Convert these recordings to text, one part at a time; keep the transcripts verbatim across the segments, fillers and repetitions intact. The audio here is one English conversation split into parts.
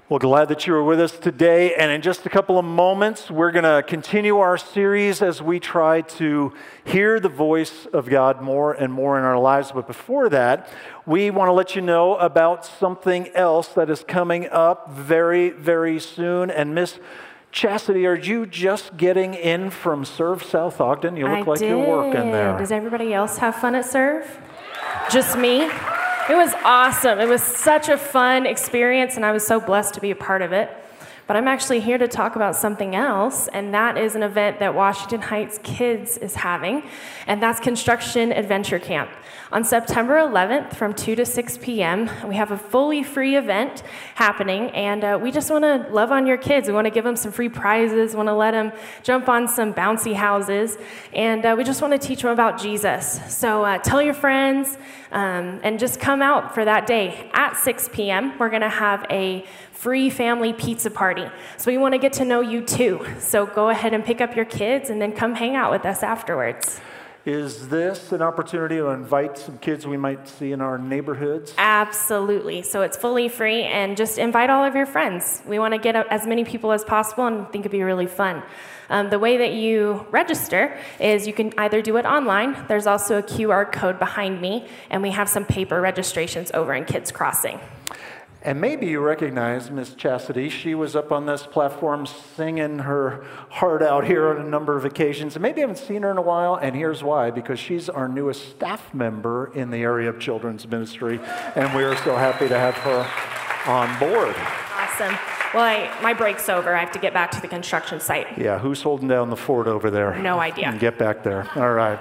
Well, glad that you are with us today. And in just a couple of moments, we're going to continue our series as we try to hear the voice of God more and more in our lives. But before that, we want to let you know about something else that is coming up very, very soon. And Miss Chastity, are you just getting in from Serve South Ogden? You look I like did. you're working there. Does everybody else have fun at Serve? Just me? It was awesome. It was such a fun experience, and I was so blessed to be a part of it. But I'm actually here to talk about something else, and that is an event that Washington Heights Kids is having, and that's Construction Adventure Camp. On September eleventh from two to six p.m., we have a fully free event happening, and uh, we just want to love on your kids. We want to give them some free prizes, we want to let them jump on some bouncy houses, and uh, we just want to teach them about Jesus. So uh, tell your friends, um, and just come out for that day. At six p.m., we're going to have a free family pizza party. So we want to get to know you too. So go ahead and pick up your kids and then come hang out with us afterwards. Is this an opportunity to invite some kids we might see in our neighborhoods? Absolutely. So it's fully free, and just invite all of your friends. We want to get as many people as possible and think it'd be really fun. Um, the way that you register is you can either do it online. There's also a Q R code behind me, and we have some paper registrations over in Kids Crossing. And maybe you recognize Miss Chastity. She was up on this platform singing her heart out here on a number of occasions. And maybe you haven't seen her in a while, and here's why. Because she's our newest staff member in the area of children's ministry, and we are so happy to have her on board. Awesome. Well, I, my break's over. I have to get back to the construction site. Yeah, who's holding down the fort over there? No idea. Get back there. All right.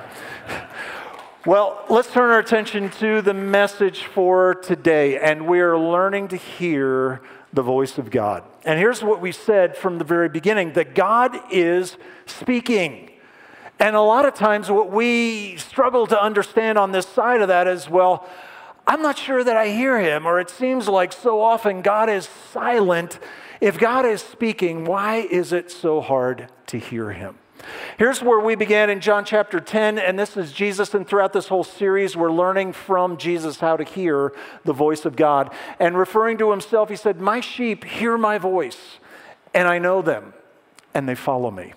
Well, let's turn our attention to the message for today, and we are learning to hear the voice of God. And here's what we said from the very beginning, that God is speaking. And a lot of times what we struggle to understand on this side of that is, well, I'm not sure that I hear him, or it seems like so often God is silent. If God is speaking, why is it so hard to hear him? Here's where we began in John chapter ten, and this is Jesus, and throughout this whole series, we're learning from Jesus how to hear the voice of God. And referring to himself, he said, "My sheep hear my voice, and I know them, and they follow me."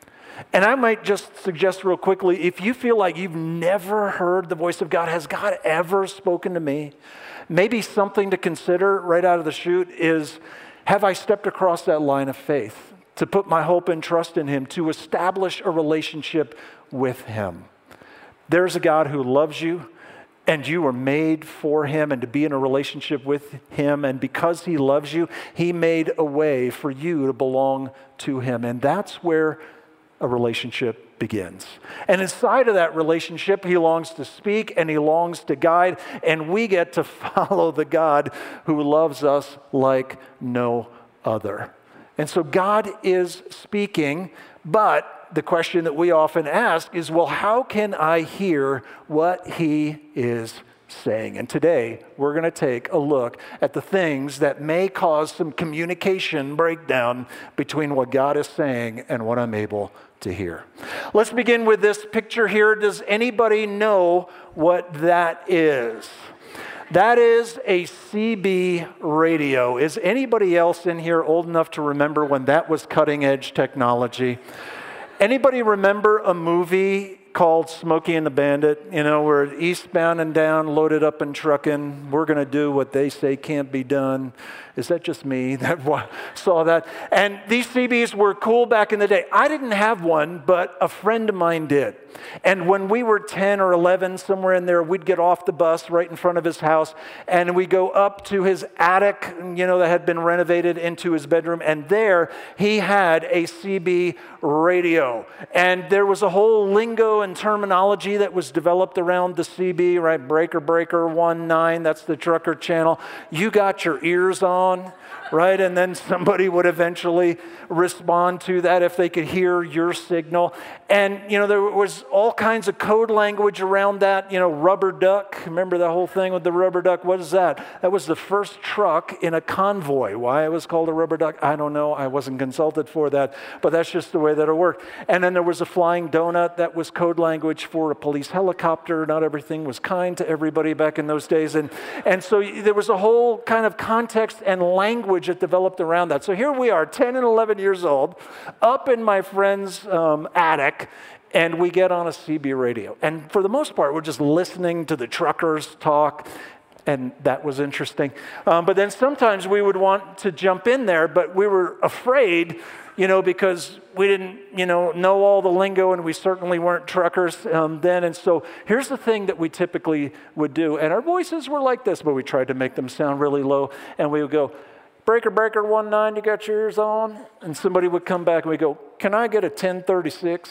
And I might just suggest real quickly, if you feel like you've never heard the voice of God, has God ever spoken to me? Maybe something to consider right out of the chute is, have I stepped across that line of faith to put my hope and trust in him, to establish a relationship with him? There's a God who loves you, and you were made for him and to be in a relationship with him. And because he loves you, he made a way for you to belong to him. And that's where a relationship begins. And inside of that relationship, he longs to speak and he longs to guide. And we get to follow the God who loves us like no other. And so God is speaking, but the question that we often ask is, well, how can I hear what he is saying? And today, we're going to take a look at the things that may cause some communication breakdown between what God is saying and what I'm able to hear. Let's begin with this picture here. Does anybody know what that is? That is a C B radio. Is anybody else in here old enough to remember when that was cutting edge technology? Anybody remember a movie called Smokey and the Bandit? You know, we're eastbound and down, loaded up and trucking. We're going to do what they say can't be done. Is that just me that saw that? And these C Bs were cool back in the day. I didn't have one, but a friend of mine did. And when we were ten or eleven, somewhere in there, we'd get off the bus right in front of his house, and we go up to his attic, you know, that had been renovated into his bedroom, and there he had a C B radio. And there was a whole lingo and terminology that was developed around the C B, right? Breaker, breaker, one nine, that's the trucker channel. You got your ears on, right? And then somebody would eventually respond to that if they could hear your signal. And, you know, there was all kinds of code language around that, you know, rubber duck. Remember the whole thing with the rubber duck? What is that? That was the first truck in a convoy. Why it was called a rubber duck, I don't know. I wasn't consulted for that, but that's just the way that it worked. And then there was a flying donut that was code code language for a police helicopter. Not everything was kind to everybody back in those days. And, and so there was a whole kind of context and language that developed around that. So here we are, ten and eleven years old, up in my friend's um, attic, and we get on a C B radio. And for the most part, we're just listening to the truckers talk, and that was interesting. Um, but then sometimes we would want to jump in there, but we were afraid, you know, because we didn't, you know, know all the lingo, and we certainly weren't truckers um, then. And so here's the thing that we typically would do. And our voices were like this, but we tried to make them sound really low. And we would go, breaker, breaker, one nine, you got your ears on? And somebody would come back and we go, can I get a ten thirty-six?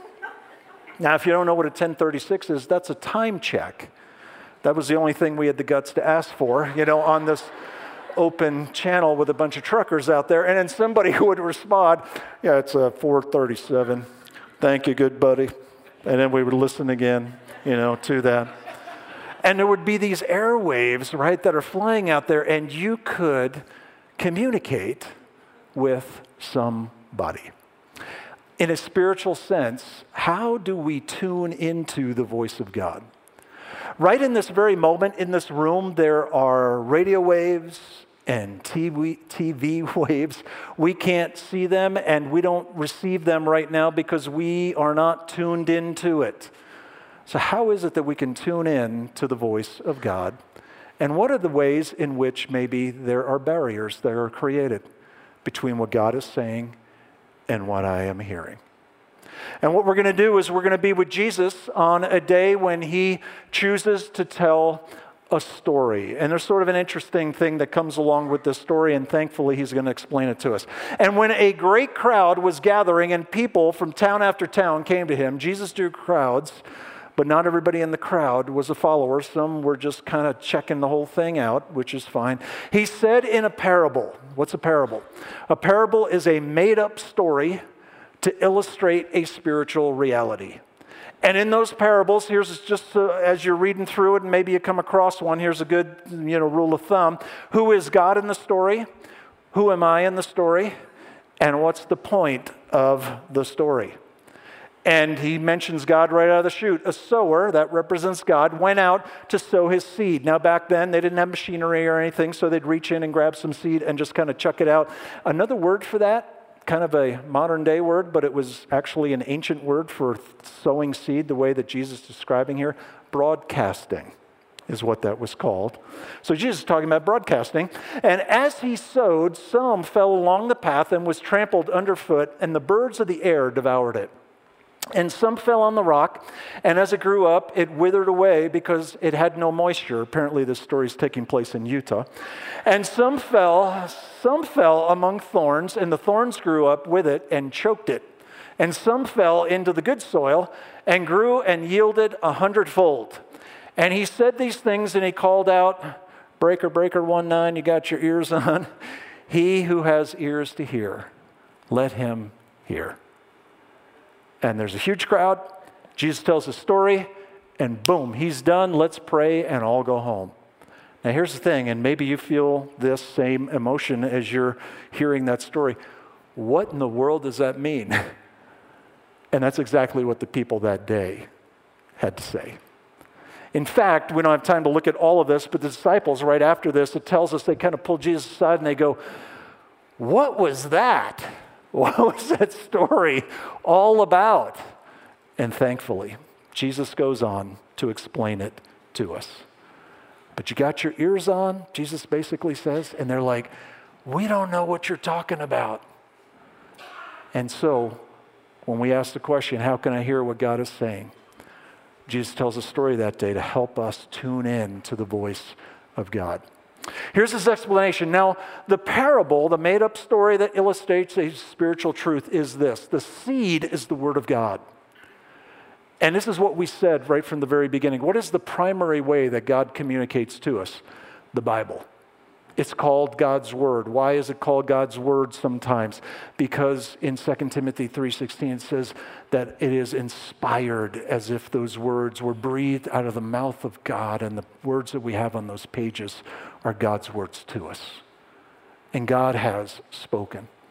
Now, if you don't know what a ten thirty-six is, that's a time check. That was the only thing we had the guts to ask for, you know, on this open channel with a bunch of truckers out there. And then somebody would respond, yeah, it's a four thirty-seven. Thank you, good buddy. And then we would listen again, you know, to that. And there would be these airwaves, right, that are flying out there, and you could communicate with somebody. In a spiritual sense, how do we tune into the voice of God? Right in this very moment, in this room, there are radio waves and T V, T V waves. We can't see them, and we don't receive them right now because we are not tuned into it. So how is it that we can tune in to the voice of God? And what are the ways in which maybe there are barriers that are created between what God is saying and what I am hearing? And what we're going to do is we're going to be with Jesus on a day when he chooses to tell a story. And there's sort of an interesting thing that comes along with this story, and thankfully he's going to explain it to us. And when a great crowd was gathering and people from town after town came to him, Jesus drew crowds, but not everybody in the crowd was a follower. Some were just kind of checking the whole thing out, which is fine. He said in a parable. What's a parable? A parable is a made-up story to illustrate a spiritual reality. And in those parables, here's just uh, as you're reading through it, and maybe you come across one, here's a good, you know, rule of thumb. Who is God in the story? Who am I in the story? And what's the point of the story? And he mentions God right out of the chute. A sower, that represents God, went out to sow his seed. Now back then, they didn't have machinery or anything, so they'd reach in and grab some seed and just kind of chuck it out. Another word for that, kind of a modern day word, but it was actually an ancient word for sowing seed, the way that Jesus is describing here. Broadcasting is what that was called. So Jesus is talking about broadcasting. And as he sowed, some fell along the path and was trampled underfoot, and the birds of the air devoured it. And some fell on the rock, and as it grew up, it withered away because it had no moisture. Apparently, this story is taking place in Utah. And some fell, some fell among thorns, and the thorns grew up with it and choked it. And some fell into the good soil and grew and yielded a hundredfold. And he said these things, and he called out, breaker, breaker, one nine, you got your ears on? He who has ears to hear, let him hear. And there's a huge crowd. Jesus tells a story, and boom, he's done. Let's pray and all go home. Now here's the thing, and maybe you feel this same emotion as you're hearing that story. What in the world does that mean? And that's exactly what the people that day had to say. In fact, we don't have time to look at all of this, but the disciples, right after this, it tells us they kind of pull Jesus aside and they go, what was that? What was that story all about? And thankfully, Jesus goes on to explain it to us. But you got your ears on, Jesus basically says, and they're like, we don't know what you're talking about. And so, when we ask the question, how can I hear what God is saying? Jesus tells a story that day to help us tune in to the voice of God. Here's his explanation. Now, the parable, the made-up story that illustrates a spiritual truth is this. The seed is the word of God. And this is what we said right from the very beginning. What is the primary way that God communicates to us? The Bible. It's called God's Word. Why is it called God's Word sometimes? Because in Second Timothy three sixteen it says that it is inspired, as if those words were breathed out of the mouth of God, and the words that we have on those pages are God's words to us. And God has spoken.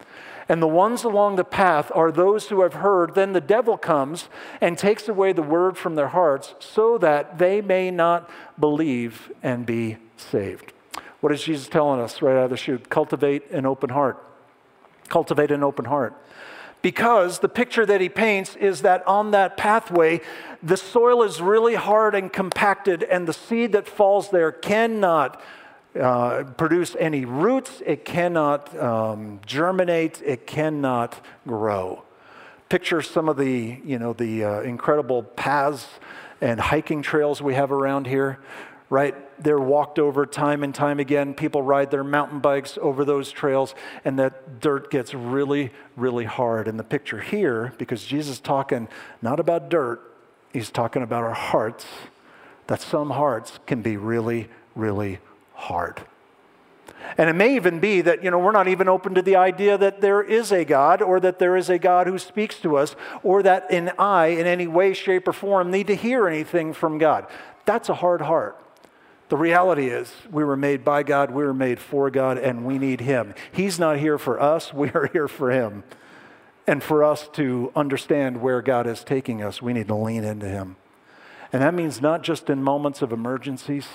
And the ones along the path are those who have heard. Then the devil comes and takes away the word from their hearts so that they may not believe and be saved. What is Jesus telling us right out of the chute? Cultivate an open heart. Cultivate an open heart. Because the picture that he paints is that on that pathway, the soil is really hard and compacted, and the seed that falls there cannot Uh, produce any roots, it cannot um, germinate, it cannot grow. Picture some of the, you know, the uh, incredible paths and hiking trails we have around here, right? They're walked over time and time again. People ride their mountain bikes over those trails, and that dirt gets really, really hard. And the picture here, because Jesus is talking not about dirt, he's talking about our hearts, that some hearts can be really, really hard. And it may even be that, you know, we're not even open to the idea that there is a God, or that there is a God who speaks to us, or that in I, in any way, shape, or form, need to hear anything from God. That's a hard heart. The reality is we were made by God, we were made for God, and we need him. He's not here for us, we are here for him. And for us to understand where God is taking us, we need to lean into him. And that means not just in moments of emergencies,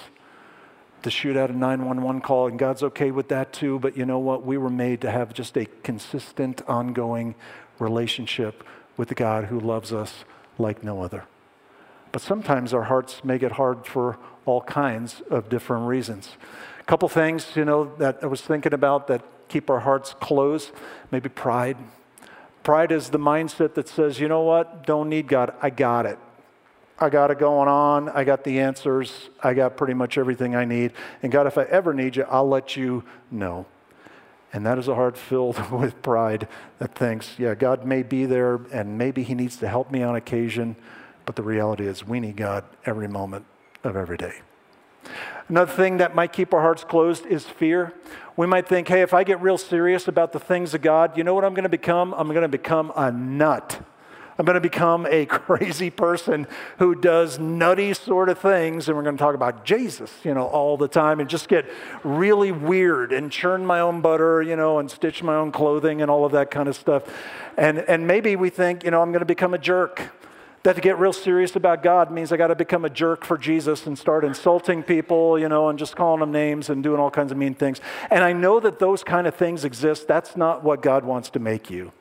to shoot out a nine one one call, and God's okay with that too, but you know what? We were made to have just a consistent, ongoing relationship with the God who loves us like no other. But sometimes our hearts make it hard for all kinds of different reasons. A couple things, you know, that I was thinking about that keep our hearts closed. Maybe pride. Pride is the mindset that says, you know what? Don't need God. I got it. I got it going on. I got the answers. I got pretty much everything I need. And God, if I ever need you, I'll let you know. And that is a heart filled with pride that thinks, yeah, God may be there and maybe he needs to help me on occasion. But the reality is we need God every moment of every day. Another thing that might keep our hearts closed is fear. We might think, hey, if I get real serious about the things of God, you know what I'm going to become? I'm going to become a nut. I'm going to become a crazy person who does nutty sort of things, and we're going to talk about Jesus, you know, all the time, and just get really weird and churn my own butter, you know, and stitch my own clothing and all of that kind of stuff. And and maybe we think, you know, I'm going to become a jerk. That to get real serious about God means I got to become a jerk for Jesus and start insulting people, you know, and just calling them names and doing all kinds of mean things. And I know that those kind of things exist. That's not what God wants to make you.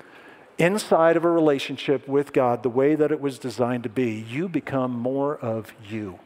Inside of a relationship with God, the way that it was designed to be, you become more of you.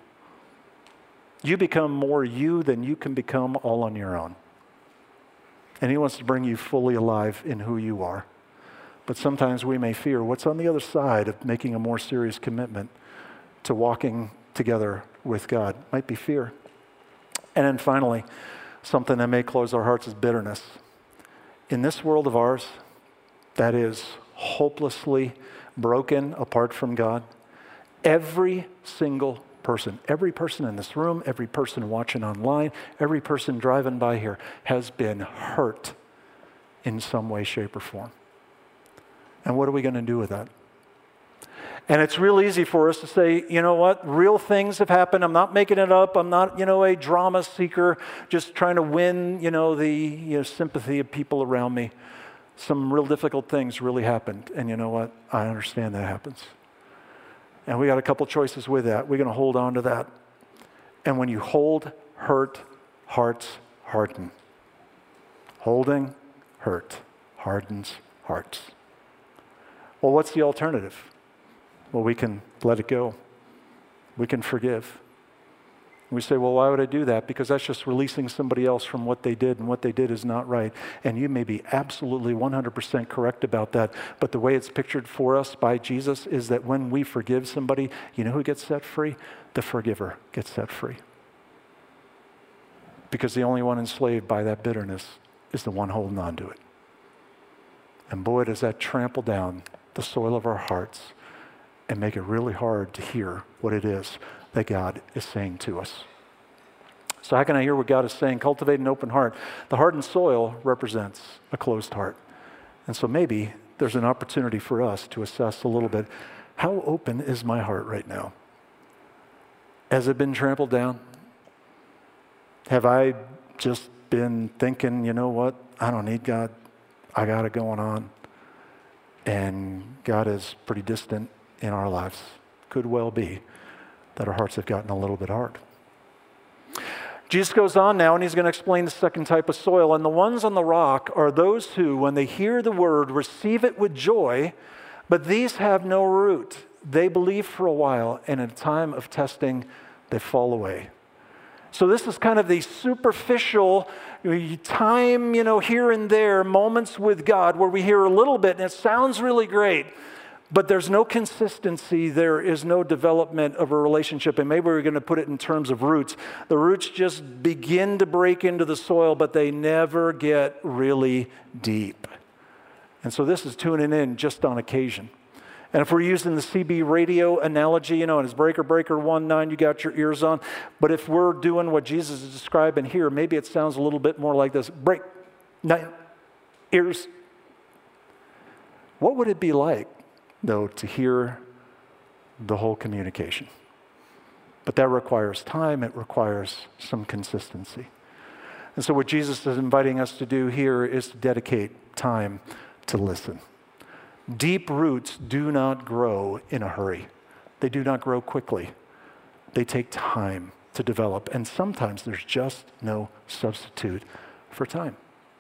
You become more you than you can become all on your own. And he wants to bring you fully alive in who you are. But sometimes we may fear what's on the other side of making a more serious commitment to walking together with God. Might be fear. And then finally, something that may close our hearts is bitterness. In this world of ours, that is hopelessly broken apart from God, every single person, every person in this room, every person watching online, every person driving by here has been hurt in some way, shape, or form. And what are we going to do with that? And it's real easy for us to say, you know what, real things have happened. I'm not making it up. I'm not, you know, a drama seeker, just trying to win, you know, the you know, sympathy of people around me. Some real difficult things really happened. And you know what? I understand that happens. And we got a couple choices with that. We're going to hold on to that. And when you hold hurt, hearts harden. Holding hurt hardens hearts. Well, what's the alternative? Well, we can let it go. We can forgive. We say, well, why would I do that? Because that's just releasing somebody else from what they did, and what they did is not right. And you may be absolutely one hundred percent correct about that. But the way it's pictured for us by Jesus is that when we forgive somebody, you know who gets set free? The forgiver gets set free. Because the only one enslaved by that bitterness is the one holding on to it. And boy, does that trample down the soil of our hearts and make it really hard to hear what it is that God is saying to us. So how can I hear what God is saying? Cultivate an open heart. The hardened soil represents a closed heart. And so maybe there's an opportunity for us to assess a little bit, how open is my heart right now? Has it been trampled down? Have I just been thinking, you know what, I don't need God. I got it going on. And God is pretty distant in our lives. Could well be that our hearts have gotten a little bit hard. Jesus goes on now, and he's going to explain the second type of soil. And the ones on the rock are those who, when they hear the word, receive it with joy, but these have no root. They believe for a while, and in a time of testing, they fall away. So this is kind of the superficial time, you know, here and there, moments with God where we hear a little bit, and it sounds really great. But there's no consistency, there is no development of a relationship. And maybe we're going to put it in terms of roots. The roots just begin to break into the soil, but they never get really deep. And so this is tuning in just on occasion. And if we're using the C B radio analogy, you know, and it's breaker, breaker, one, nine, you got your ears on. But if we're doing what Jesus is describing here, maybe it sounds a little bit more like this. Break, nine, ears. What would it be like, though, to hear the whole communication? But that requires time, it requires some consistency. And so what Jesus is inviting us to do here is to dedicate time to listen. Deep roots do not grow in a hurry. They do not grow quickly. They take time to develop, and sometimes there's just no substitute for time.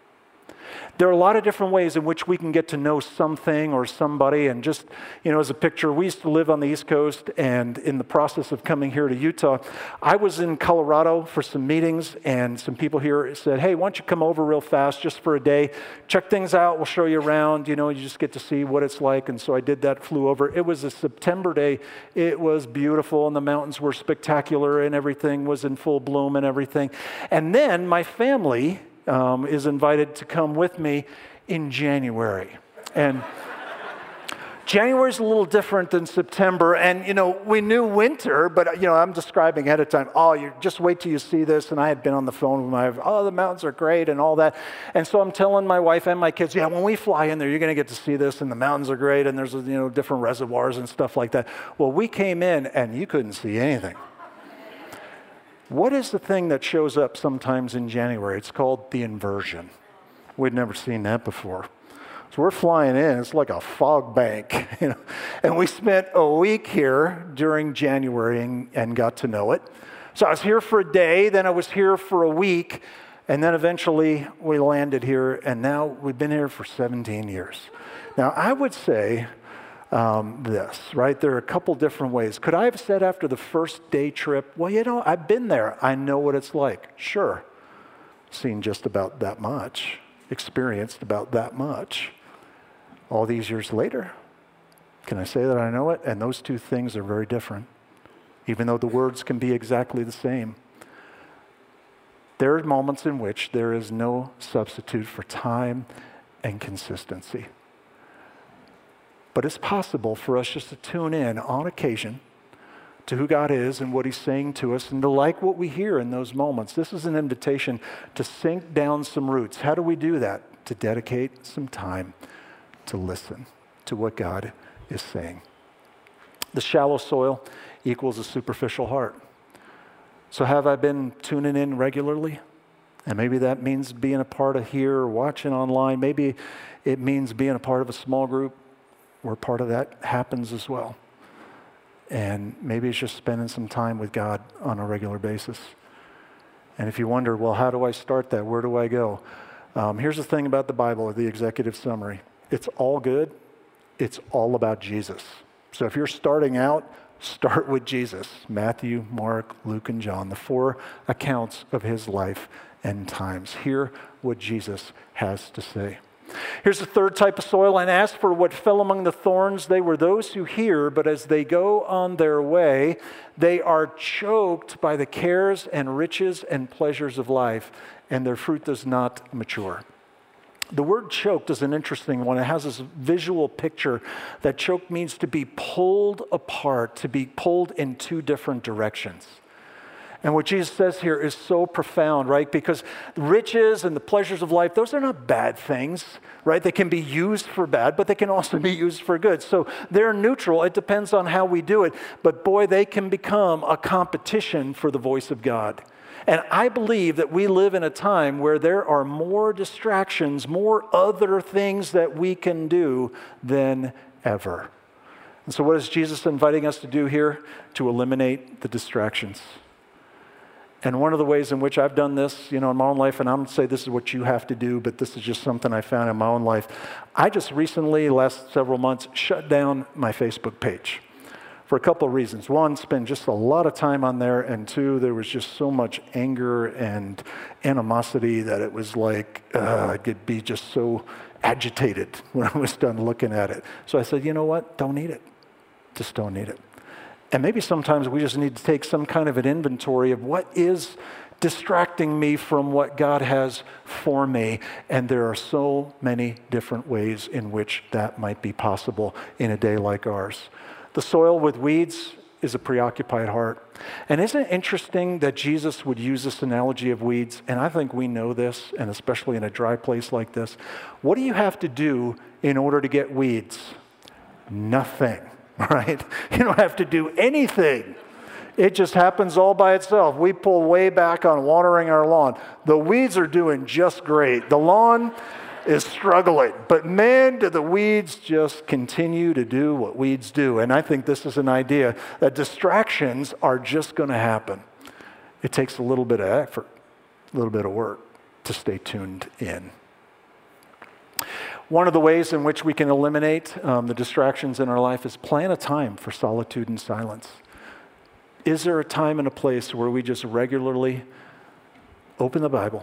There are a lot of different ways in which we can get to know something or somebody. And just, you know, as a picture, we used to live on the East Coast, and in the process of coming here to Utah, I was in Colorado for some meetings, and some people here said, hey, why don't you come over real fast just for a day, check things out, we'll show you around, you know, you just get to see what it's like. And so I did that, flew over. It was a September day. It was beautiful, and the mountains were spectacular, and everything was in full bloom and everything. And then my family Um, is invited to come with me in January. And January is a little different than September. And, you know, we knew winter, but, you know, I'm describing ahead of time, oh, you just wait till you see this. And I had been on the phone with my, oh, the mountains are great and all that. And so I'm telling my wife and my kids, yeah, when we fly in there, you're going to get to see this, and the mountains are great, and there's, you know, different reservoirs and stuff like that. Well, we came in, and you couldn't see anything. What is the thing that shows up sometimes in January? It's called the inversion. We'd never seen that before. So we're flying in, it's like a fog bank, you know. And we spent a week here during January and, and got to know it. So I was here for a day, then I was here for a week, and then eventually we landed here, and now we've been here for seventeen years. Now I would say Um, this, right? There are a couple different ways. Could I have said after the first day trip, well, you know, I've been there. I know what it's like. Sure. Seen just about that much. Experienced about that much. All these years later, can I say that I know it? And those two things are very different, even though the words can be exactly the same. There are moments in which there is no substitute for time and consistency. But it's possible for us just to tune in on occasion to who God is and what he's saying to us, and to like what we hear in those moments. This is an invitation to sink down some roots. How do we do that? To dedicate some time to listen to what God is saying. The shallow soil equals a superficial heart. So have I been tuning in regularly? And maybe that means being a part of here or watching online. Maybe it means being a part of a small group where part of that happens as well. And maybe it's just spending some time with God on a regular basis. And if you wonder, well, how do I start that? Where do I go? Um, here's the thing about the Bible, the executive summary. It's all good. It's all about Jesus. So if you're starting out, start with Jesus. Matthew, Mark, Luke, and John, the four accounts of his life and times. Hear what Jesus has to say. Here's the third type of soil. And as for what fell among the thorns, they were those who hear, but as they go on their way, they are choked by the cares and riches and pleasures of life, and their fruit does not mature. The word choked is an interesting one. It has this visual picture that choke means to be pulled apart, to be pulled in two different directions. And what Jesus says here is so profound, right? Because riches and the pleasures of life, those are not bad things, right? They can be used for bad, but they can also be used for good. So they're neutral. It depends on how we do it. But boy, they can become a competition for the voice of God. And I believe that we live in a time where there are more distractions, more other things that we can do than ever. And so what is Jesus inviting us to do here? To eliminate the distractions. And one of the ways in which I've done this, you know, in my own life, and I'm going to say this is what you have to do, but this is just something I found in my own life. I just recently, last several months, shut down my Facebook page for a couple of reasons. One, spent just a lot of time on there, and two, there was just so much anger and animosity that it was like, uh, I could be just so agitated when I was done looking at it. So I said, you know what? Don't need it. Just don't need it. And maybe sometimes we just need to take some kind of an inventory of what is distracting me from what God has for me. And there are so many different ways in which that might be possible in a day like ours. The soil with weeds is a preoccupied heart. And isn't it interesting that Jesus would use this analogy of weeds? And I think we know this, and especially in a dry place like this. What do you have to do in order to get weeds? Nothing. Right? You don't have to do anything. It just happens all by itself. We pull way back on watering our lawn. The weeds are doing just great. The lawn is struggling. But man, do the weeds just continue to do what weeds do. And I think this is an idea that distractions are just going to happen. It takes a little bit of effort, a little bit of work to stay tuned in. One of the ways in which we can eliminate um, the distractions in our life is plan a time for solitude and silence. Is there a time and a place where we just regularly open the Bible,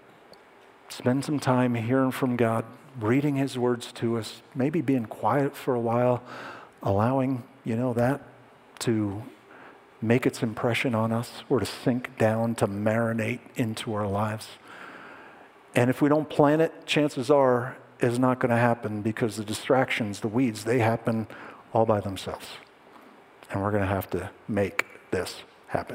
spend some time hearing from God, reading His words to us, maybe being quiet for a while, allowing, you know, that to make its impression on us or to sink down, to marinate into our lives? And if we don't plan it, chances are is not going to happen, because the distractions, the weeds, they happen all by themselves. And we're going to have to make this happen.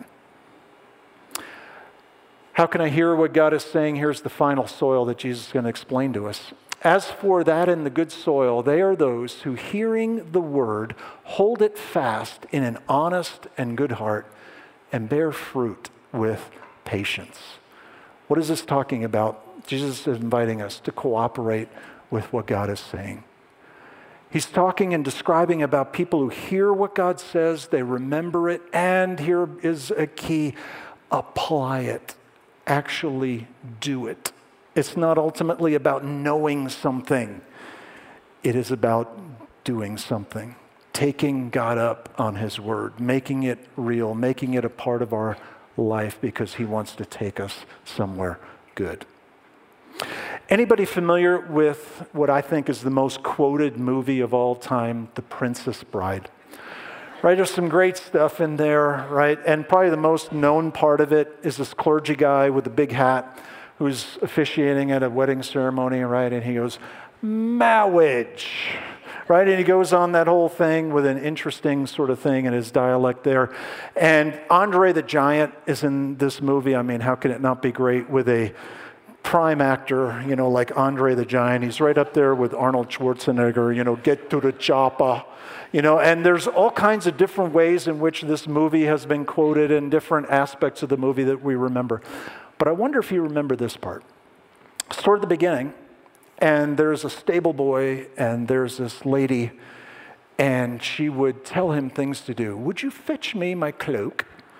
How can I hear what God is saying? Here's the final soil that Jesus is going to explain to us. As for that in the good soil, they are those who, hearing the word, hold it fast in an honest and good heart and bear fruit with patience. What is this talking about? Jesus is inviting us to cooperate with what God is saying. He's talking and describing about people who hear what God says, they remember it, and here is a key: apply it. Actually do it. It's not ultimately about knowing something. It is about doing something. Taking God up on His word, making it real, making it a part of our life, because He wants to take us somewhere good. Anybody familiar with what I think is the most quoted movie of all time, The Princess Bride? Right, there's some great stuff in there, right? And probably the most known part of it is this clergy guy with a big hat who's officiating at a wedding ceremony, right? And he goes, "Marriage," right? And he goes on that whole thing with an interesting sort of thing in his dialect there. And Andre the Giant is in this movie. I mean, how can it not be great with a prime actor, you know, like Andre the Giant? He's right up there with Arnold Schwarzenegger, you know, get to the chopper, you know, and there's all kinds of different ways in which this movie has been quoted and different aspects of the movie that we remember. But I wonder if you remember this part. It's toward the beginning, and there's a stable boy, and there's this lady, and she would tell him things to do. "Would you fetch me my cloak?"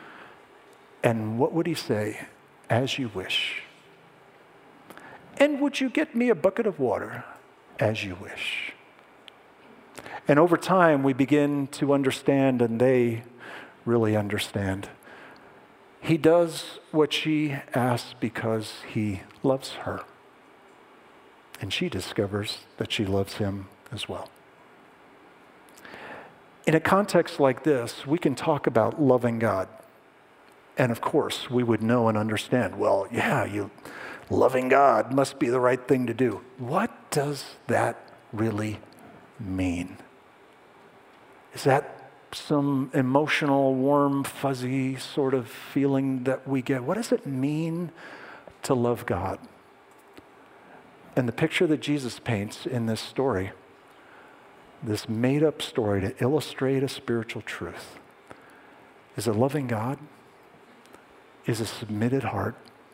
And what would he say? "As you wish." "And would you get me a bucket of water?" "As you wish." And over time, we begin to understand, and they really understand. He does what she asks because he loves her. And she discovers that she loves him as well. In a context like this, we can talk about loving God. And of course, we would know and understand, well, yeah, you loving God must be the right thing to do. What does that really mean? Is that some emotional, warm, fuzzy sort of feeling that we get? What does it mean to love God? And the picture that Jesus paints in this story, this made-up story to illustrate a spiritual truth, is that loving God is a submitted heart.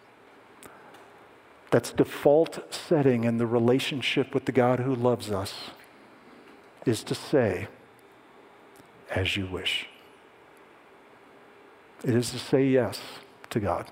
That's default setting in the relationship with the God who loves us, is to say, as you wish. It is to say yes to God.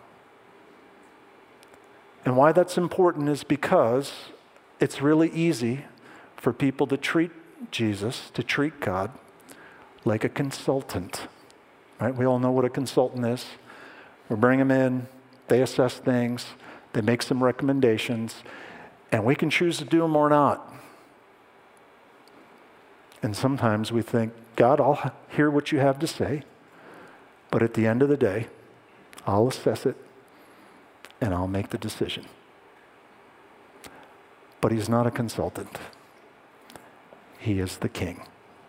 And why that's important is because it's really easy for people to treat Jesus, to treat God, like a consultant. Right? We all know what a consultant is. We bring them in, they assess things, they make some recommendations, and we can choose to do them or not. And sometimes we think, God, I'll hear what you have to say, but at the end of the day, I'll assess it and I'll make the decision. But he's not a consultant. He is the king.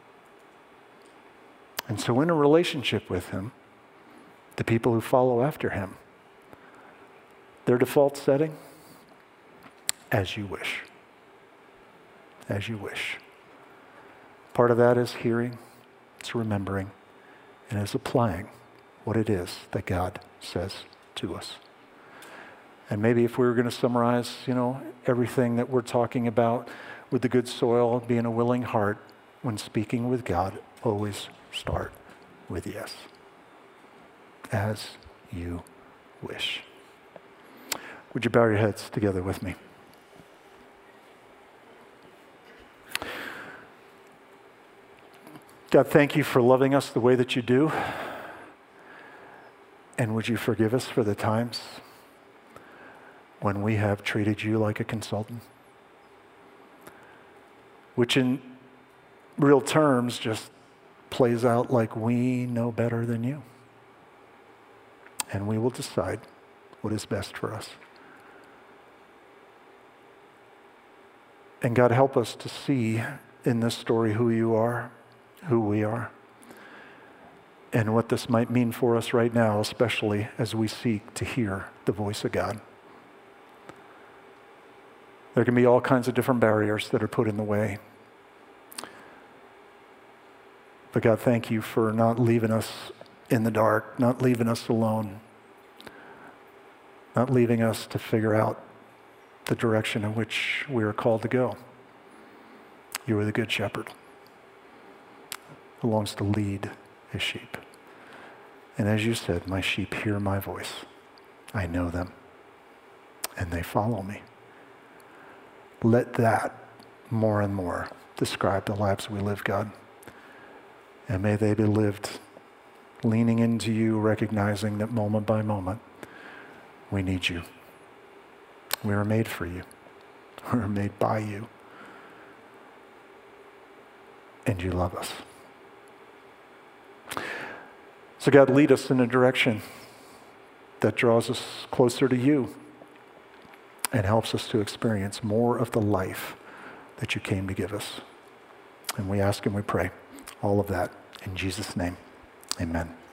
And so in a relationship with him, the people who follow after him, their default setting, as you wish. As you wish. Part of that is hearing, it's remembering, and it's applying what it is that God says to us. And maybe if we were going to summarize, you know, everything that we're talking about with the good soil, being a willing heart, when speaking with God, always start with yes. As you wish. Would you bow your heads together with me? God, thank you for loving us the way that you do. And would you forgive us for the times when we have treated you like a consultant? Which in real terms just plays out like we know better than you. And we will decide what is best for us. And God, help us to see in this story who you are, who we are, and what this might mean for us right now, especially as we seek to hear the voice of God. There can be all kinds of different barriers that are put in the way. But God, thank you for not leaving us in the dark, not leaving us alone, not leaving us to figure out the direction in which we are called to go. You are the good shepherd who longs to lead his sheep. And as you said, my sheep hear my voice. I know them, and they follow me. Let that more and more describe the lives we live, God. And may they be lived leaning into you, recognizing that moment by moment, we need you. We are made for you. We are made by you. And you love us. So God, lead us in a direction that draws us closer to you and helps us to experience more of the life that you came to give us. And we ask and we pray all of that in Jesus' name. Amen.